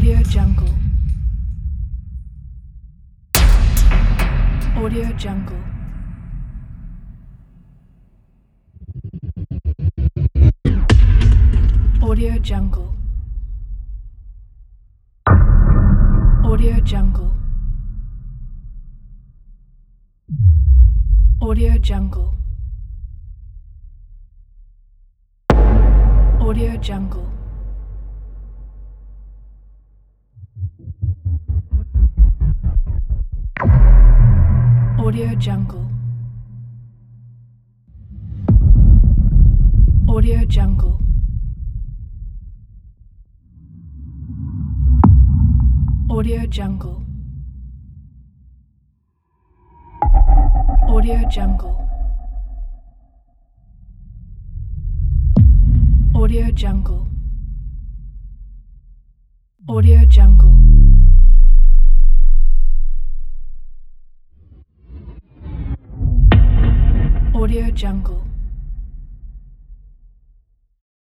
Audio Jungle. Audio Jungle. Audio Jungle. Audio Jungle. Audio Jungle. Audio Jungle. Audio Jungle. Audio Jungle. Audio Jungle. Audio Jungle. Audio Jungle. Audio Jungle. Audio Jungle.